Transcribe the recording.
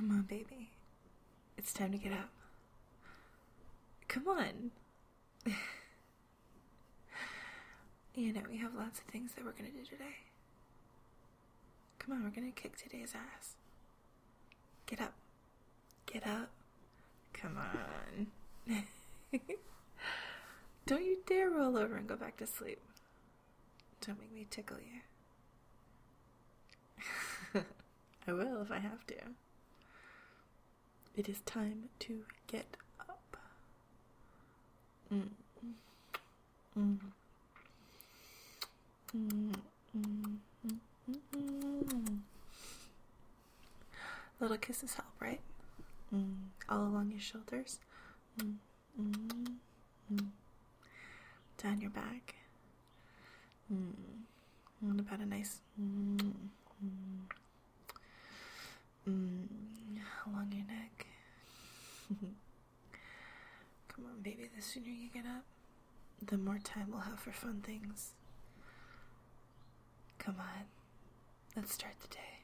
Come on, baby. It's time to get up. Come on. You know, we have lots of things that we're going to do today. Come on, we're going to kick today's ass. Get up. Get up. Come on. Don't you dare roll over and go back to sleep. Don't make me tickle you. I will if I have to. It is time to get up. Little kisses help, right? All along your shoulders. Down your back. What about a nice along your neck. Come on, baby, the sooner you get up, the more time we'll have for fun things. Come on, let's start the day.